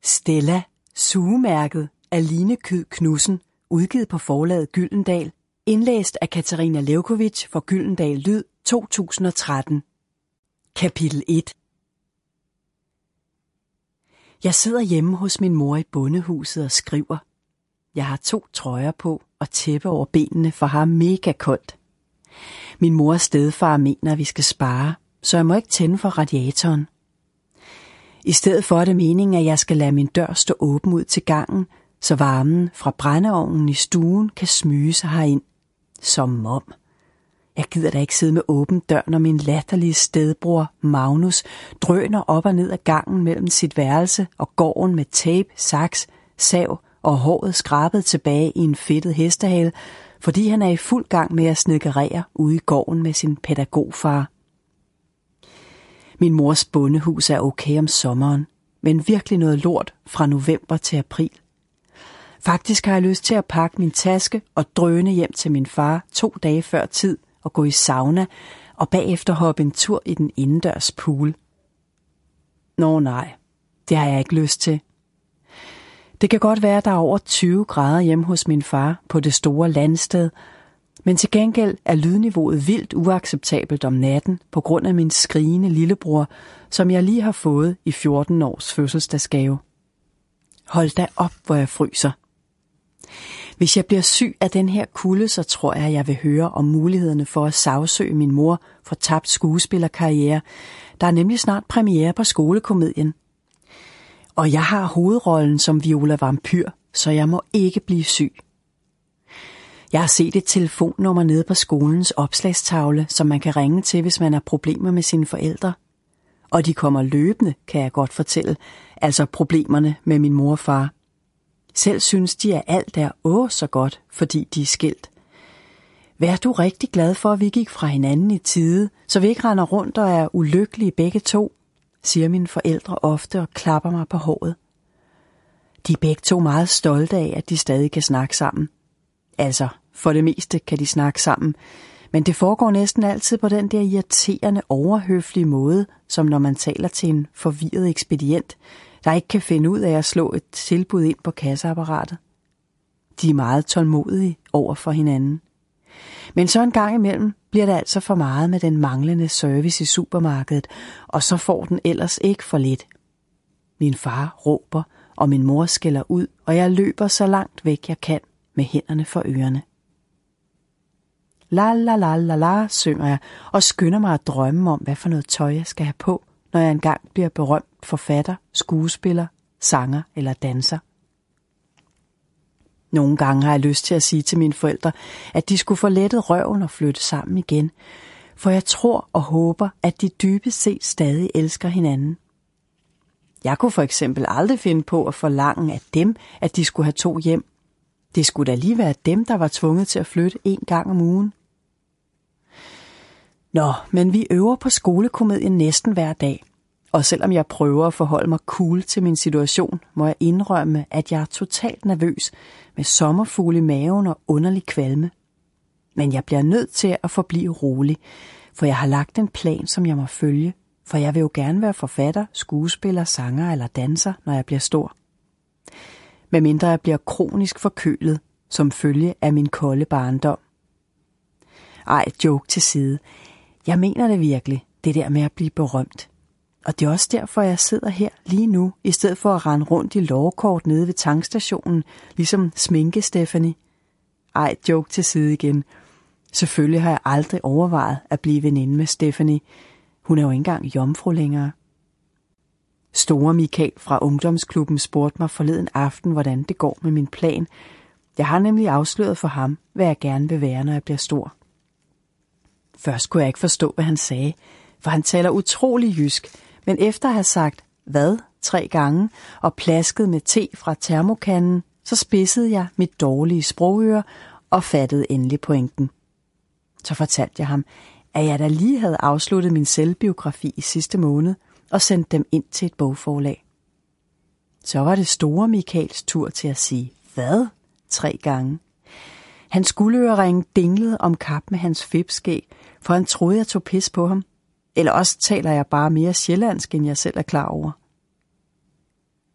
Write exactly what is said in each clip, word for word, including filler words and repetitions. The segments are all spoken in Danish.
Stella, sugemærket af Line Kyed Knudsen, udgivet på forlaget Gyldendal, indlæst af Katarina Lewkovitch for Gyldendal Lyd to tusind og tretten. Kapitel et. Jeg sidder hjemme hos min mor i bondehuset og skriver. Jeg har to trøjer på og tæppe over benene, for har mega koldt. Min mors stedfar mener, at vi skal spare, så jeg må ikke tænde for radiatoren. I stedet for er det meningen, at jeg skal lade min dør stå åben ud til gangen, så varmen fra brændeovnen i stuen kan smyge sig herind. Som om. Jeg gider da ikke sidde med åben dør, når min latterlige stedbror Magnus drøner op og ned ad gangen mellem sit værelse og gården med tape, saks, sav og håret skrabet tilbage i en fedtet hestehale, fordi han er i fuld gang med at snedkerere ude i gården med sin pædagogfar. Min mors bondehus er okay om sommeren, men virkelig noget lort fra november til april. Faktisk har jeg lyst til at pakke min taske og drøne hjem til min far to dage før tid og gå i sauna og bagefter hoppe en tur i den indendørs pool. Nå nej, det har jeg ikke lyst til. Det kan godt være, at der er over tyve grader hjemme hos min far på det store landsted, men til gengæld er lydniveauet vildt uacceptabelt om natten på grund af min skrigende lillebror, som jeg lige har fået i fjorten års fødselsdagsgave. Hold da op, hvor jeg fryser. Hvis jeg bliver syg af den her kulde, så tror jeg, at jeg vil høre om mulighederne for at sagsøge min mor for tabt skuespillerkarriere. Der er nemlig snart premiere på skolekomedien. Og jeg har hovedrollen som Viola Vampyr, så jeg må ikke blive syg. Jeg har set et telefonnummer nede på skolens opslagstavle, som man kan ringe til, hvis man har problemer med sine forældre. Og de kommer løbende, kan jeg godt fortælle, altså problemerne med min mor og far. Selv synes de, at alt er åh så godt, fordi de er skilt. Vær du rigtig glad for, at vi gik fra hinanden i tide, så vi ikke render rundt og er ulykkelige begge to, siger mine forældre ofte og klapper mig på håret. De er begge to meget stolte af, at de stadig kan snakke sammen. Altså, for det meste kan de snakke sammen, men det foregår næsten altid på den der irriterende, overhøflige måde, som når man taler til en forvirret ekspedient, der ikke kan finde ud af at slå et tilbud ind på kasseapparatet. De er meget tålmodige over for hinanden. Men så en gang imellem bliver det altså for meget med den manglende service i supermarkedet, og så får den ellers ikke for lidt. Min far råber, og min mor skælder ud, og jeg løber så langt væk jeg kan med hænderne for ørerne. La la la la la, synger jeg, og skynder mig at drømme om, hvad for noget tøj jeg skal have på, når jeg engang bliver berømt forfatter, skuespiller, sanger eller danser. Nogle gange har jeg lyst til at sige til mine forældre, at de skulle få lettet røven og flytte sammen igen, for jeg tror og håber, at de dybest set stadig elsker hinanden. Jeg kunne for eksempel aldrig finde på at forlange af dem, at de skulle have to hjem. Det skulle da lige være dem, der var tvunget til at flytte en gang om ugen. Nå, men vi øver på skolekomedien næsten hver dag. Og selvom jeg prøver at forholde mig cool til min situation, må jeg indrømme, at jeg er totalt nervøs med sommerfugle i maven og underlig kvalme. Men jeg bliver nødt til at forblive rolig, for jeg har lagt en plan, som jeg må følge, for jeg vil jo gerne være forfatter, skuespiller, sanger eller danser, når jeg bliver stor. Medmindre jeg bliver kronisk forkølet, som følge af min kolde barndom. Ej, joke til side. Jeg mener det virkelig, det der med at blive berømt. Og det er også derfor, jeg sidder her lige nu, i stedet for at rende rundt i lovkort nede ved tankstationen, ligesom sminke Stephanie. Ej, joke til side igen. Selvfølgelig har jeg aldrig overvejet at blive veninde med Stephanie. Hun er jo ikke engang jomfru længere. Store Michael fra ungdomsklubben spurgte mig forleden aften, hvordan det går med min plan. Jeg har nemlig afsløret for ham, hvad jeg gerne vil være, når jeg bliver stor. Først kunne jeg ikke forstå, hvad han sagde, for han taler utrolig jysk, men efter at have sagt hvad tre gange og plasket med te fra termokanden, så spidsede jeg mit dårlige sprogøre og fattede endelig pointen. Så fortalte jeg ham, at jeg da lige havde afsluttet min selvbiografi i sidste måned og sendt dem ind til et bogforlag. Så var det store Michaels tur til at sige hvad tre gange. Hans guldørering dinglede om kap med hans fipskæg, for han troede, jeg tog pis på ham. Eller også taler jeg bare mere sjællandsk, end jeg selv er klar over.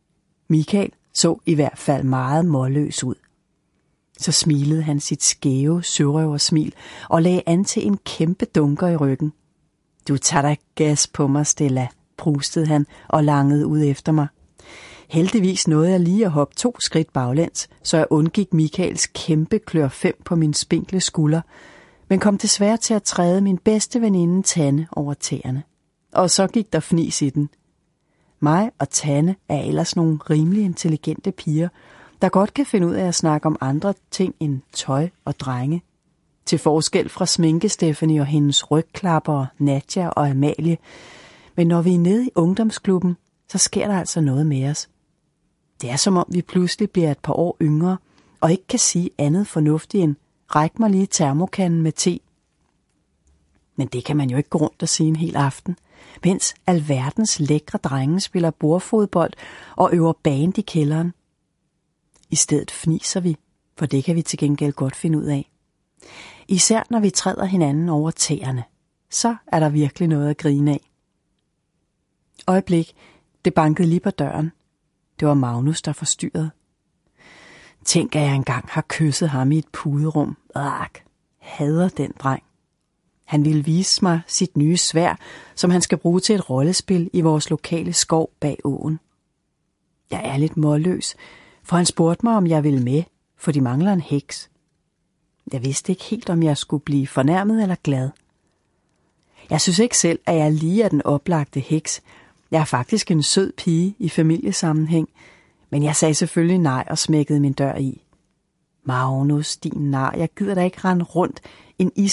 Michael så i hvert fald meget målløs ud. Så smilede han sit skæve sørøversmil og lagde an til en kæmpe dunker i ryggen. Du tager da gas på mig, Stella, prustede han og langede ud efter mig. Heldigvis nåede jeg lige at hoppe to skridt baglæns, så jeg undgik Michaels kæmpe klør fem på min spinkle skulder, men kom desværre til at træde min bedste veninde Tanne over tæerne. Og så gik der fnis i den. Mig og Tanne er ellers nogle rimelig intelligente piger, der godt kan finde ud af at snakke om andre ting end tøj og drenge. Til forskel fra sminke Stephanie og hendes rygklapper, Nadja og Amalie. Men når vi er nede i ungdomsklubben, så sker der altså noget med os. Det er som om vi pludselig bliver et par år yngre, og ikke kan sige andet fornuftigt end, ræk mig lige termokanden med te. Men det kan man jo ikke gå rundt og sige en hel aften, mens alverdens lækre drenge spiller bordfodbold og øver band i kælderen. I stedet fniser vi, for det kan vi til gengæld godt finde ud af. Især når vi træder hinanden over tæerne, så er der virkelig noget at grine af. Øjeblik, det bankede lige på døren. Det var Magnus, der forstyrrede. Tænk, at jeg engang har kysset ham i et puderum. Ark, hader den dreng. Han ville vise mig sit nye sværd, som han skal bruge til et rollespil i vores lokale skov bag åen. Jeg er lidt målløs, for han spurgte mig, om jeg ville med, for de mangler en heks. Jeg vidste ikke helt, om jeg skulle blive fornærmet eller glad. Jeg synes ikke selv, at jeg lige er den oplagte heks. Jeg er faktisk en sød pige i familiesammenhæng, men jeg sagde selvfølgelig nej og smækkede min dør i. Magnus, din nar, jeg gider da ikke rende rundt en is